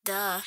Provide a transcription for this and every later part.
Duh.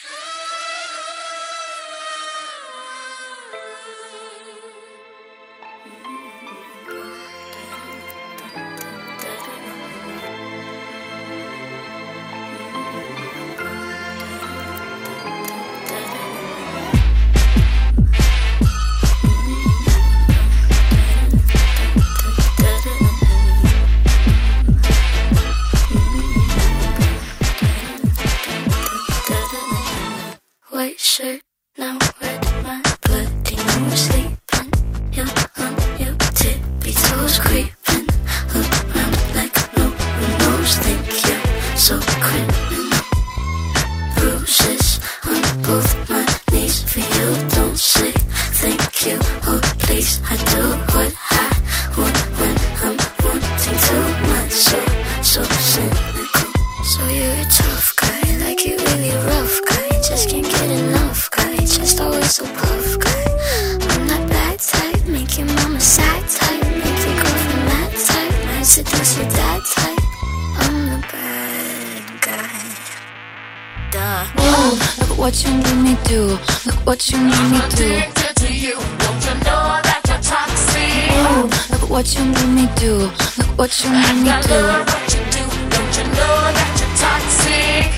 White shirt, now red, my bloody nose sleeping. You're on your tippy toes creeping around like no one knows. Think you're so criminal. Bruises on both my knees for you. Don't say thank you, oh please. I do what I want when I'm wanting too much. So cynical. So you're a tough guy, like you really rough guy. Just can't get enough guy, just always so puff guy. I'm that bad type, make your mama sad type, make your girlfriend mad type, might seduce your dad type. I'm the bad guy. Duh. Whoa, look at what you made me do. Look what you made me do. Addicted to you, don't you know that you're toxic? Whoa, look at what you made me do. Look what you made me I do. love what you do, don't you know that you're toxic?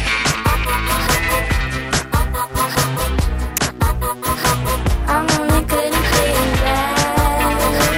I'm only good at being bad.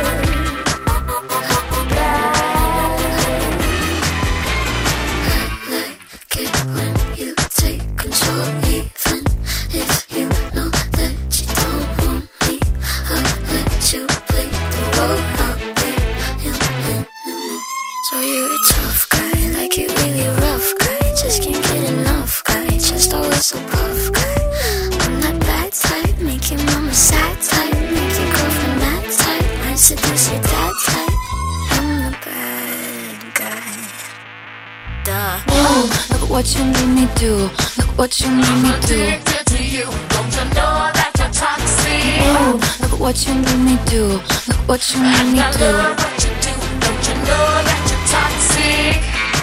Like it when you take control, even if you know that you don't want me. I'll let you play the role, I'll be your enemy. So you're a tough guy, like you really rough guy. Just can't get enough guy, just always so puff guy. I'm that bad type, make your mama sad type, make your girlfriend mad type, might seduce your dad type. I'm the bad guy. Duh. Whoa, look at what you made me do. Look what you made me do. Addicted to you, don't you know that you're toxic? Whoa, look at what you made me do. Look what you made me I do. love what you do, don't you know that you're toxic?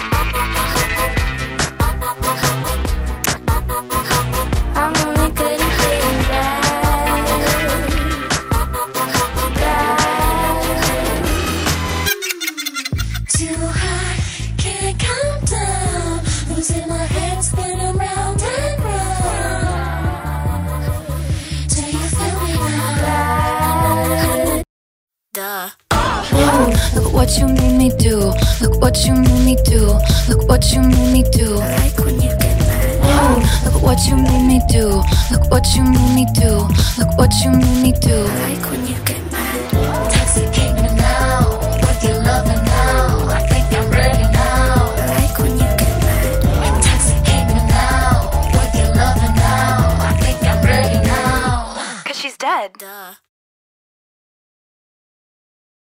I'm only good at being bad. Too high, can't calm down. Losing my head, spinning round and round. Do you feel me now? Duh. Whoa, look at what you made me do. Look what you made me do. Look what you made me do. I like when you get mad. Whoa, look at what you made me do. Look what you made me do. Look what you made me do. I like when you get mad. Intoxicate me now, with your loving now. I think I'm ready now. I like when you get mad. Intoxicate me now, with your loving now. I think I'm ready now. 'Cause she's dead. Duh.